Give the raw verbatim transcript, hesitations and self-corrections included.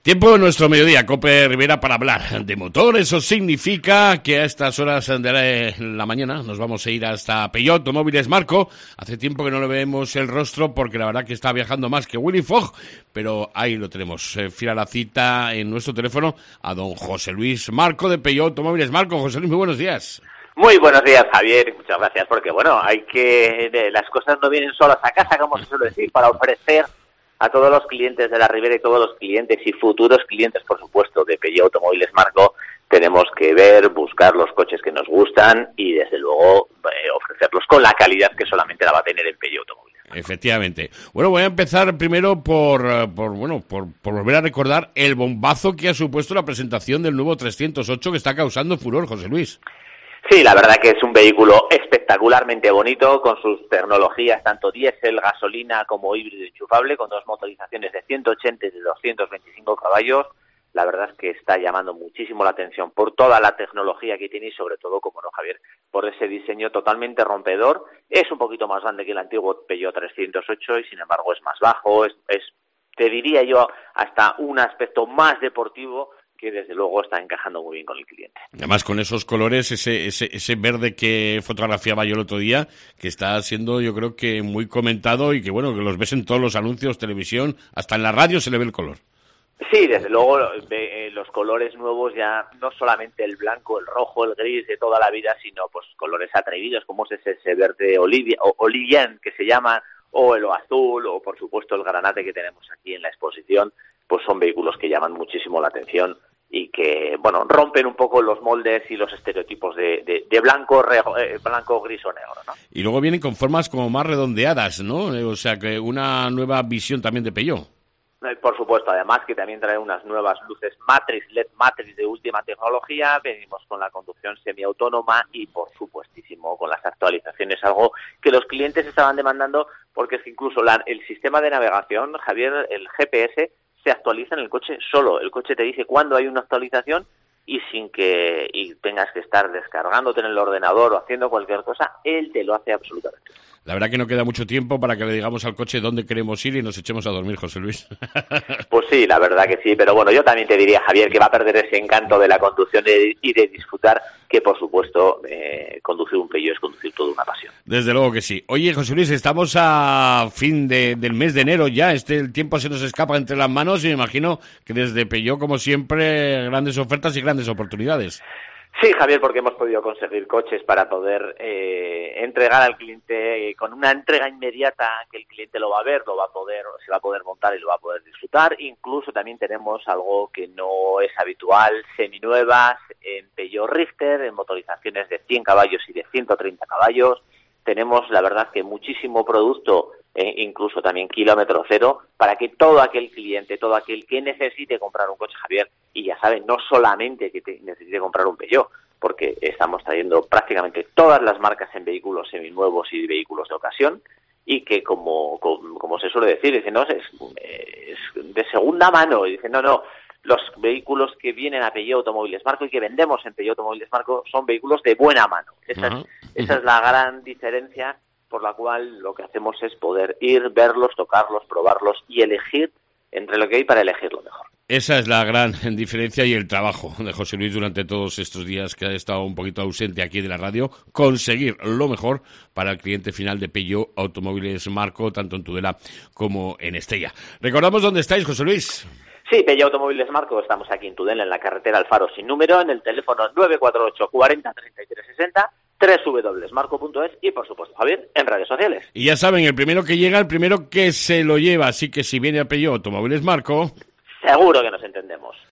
Tiempo de nuestro mediodía, Cope Rivera, para hablar de motor. Eso significa que a estas horas de la mañana nos vamos a ir hasta Peugeot Automóviles Marco. Hace tiempo que no le vemos el rostro porque la verdad que está viajando más que Willy Fogg, pero ahí lo tenemos. Eh, fiel a la cita en nuestro teléfono a don José Luis Marco de Peugeot Automóviles Marco. José Luis, muy buenos días. Muy buenos días, Javier. Muchas gracias, porque bueno, hay que las cosas no vienen solas a casa, como se suele decir, para ofrecer a todos los clientes de la Ribera y todos los clientes y futuros clientes, por supuesto, de Peugeot Automóviles Marco, tenemos que ver, buscar los coches que nos gustan y, desde luego, eh, ofrecerlos con la calidad que solamente la va a tener en Peugeot Automóviles. Efectivamente. Bueno, voy a empezar primero por, por bueno, por, por volver a recordar el bombazo que ha supuesto la presentación del nuevo trescientos ocho que está causando furor, José Luis. Sí, la verdad que es un vehículo espectacularmente bonito, con sus tecnologías tanto diésel, gasolina como híbrido enchufable, con dos motorizaciones de ciento ochenta y de doscientos veinticinco caballos. La verdad es que está llamando muchísimo la atención por toda la tecnología que tiene y, sobre todo, como no, Javier, por ese diseño totalmente rompedor. Es un poquito más grande que el antiguo Peugeot trescientos ocho y, sin embargo, es más bajo, es, es te diría yo, hasta un aspecto más deportivo, que desde luego está encajando muy bien con el cliente. Además, con esos colores, ese, ese, ese verde que fotografiaba yo el otro día, que está siendo, yo creo que muy comentado y que, bueno, que los ves en todos los anuncios, televisión, hasta en la radio se le ve el color. Sí, desde luego, los colores nuevos, ya no solamente el blanco, el rojo, el gris de toda la vida, sino pues colores atrevidos, como es ese, ese verde olivia, o olivien, que se llama, o el azul, o por supuesto el granate que tenemos aquí en la exposición. Pues son vehículos que llaman muchísimo la atención y que, bueno, rompen un poco los moldes y los estereotipos de, de, de blanco, re, eh, blanco, gris o negro, ¿no? Y luego vienen con formas como más redondeadas, ¿no? O sea, que una nueva visión también de Peugeot. Por supuesto, además que también trae unas nuevas luces Matrix, L E D Matrix de última tecnología. Venimos con la conducción semiautónoma y, por supuestísimo, con las actualizaciones, algo que los clientes estaban demandando, porque es que incluso la, el sistema de navegación, Javier, el G P S, se actualiza en el coche solo. El coche te dice cuándo hay una actualización y sin que y tengas que estar descargándote en el ordenador o haciendo cualquier cosa, él te lo hace absolutamente. La verdad que no queda mucho tiempo para que le digamos al coche dónde queremos ir y nos echemos a dormir, José Luis. Pues sí, la verdad que sí, pero bueno, yo también te diría, Javier, que va a perder ese encanto de la conducción y de disfrutar, que por supuesto eh, conducir un Peugeot es conducir toda una pasión. Desde luego que sí. Oye, José Luis, estamos a fin de, del mes de enero ya, este el tiempo se nos escapa entre las manos y me imagino que desde Peugeot, como siempre, grandes ofertas y grandes oportunidades. Sí, Javier, porque hemos podido conseguir coches para poder eh, entregar al cliente eh, con una entrega inmediata, que el cliente lo va a ver, lo va a poder, se va a poder montar y lo va a poder disfrutar. Incluso también tenemos algo que no es habitual, seminuevas en Peugeot Rifter, en motorizaciones de cien caballos y de ciento treinta caballos. Tenemos, la verdad, que muchísimo producto, eh, incluso también kilómetro cero, para que todo aquel cliente, todo aquel que necesite comprar un coche, Javier, y ya saben, no solamente que te necesite comprar un Peugeot, porque estamos trayendo prácticamente todas las marcas en vehículos seminuevos y vehículos de ocasión, y que como, como, como se suele decir, dicen, no, es, es de segunda mano, y dicen, no, no, los vehículos que vienen a Peugeot Automóviles Marco y que vendemos en Peugeot Automóviles Marco son vehículos de buena mano. Esa, uh-huh. es, esa es la gran diferencia, por la cual lo que hacemos es poder ir, verlos, tocarlos, probarlos y elegir entre lo que hay para elegir lo mejor. Esa es la gran diferencia y el trabajo de José Luis durante todos estos días que ha estado un poquito ausente aquí de la radio, conseguir lo mejor para el cliente final de Peugeot Automóviles Marco, tanto en Tudela como en Estella. Recordamos dónde estáis, José Luis. Sí, Peugeot Automóviles Marco, estamos aquí en Tudela, en la carretera Alfaro sin número, en el teléfono nueve cuatro ocho, cuarenta, treinta y tres sesenta, doble u doble u doble u punto marco punto es y, por supuesto, Javier, en redes sociales. Y ya saben, el primero que llega, el primero que se lo lleva, así que si viene a Peugeot Automóviles Marco... seguro que nos entendemos.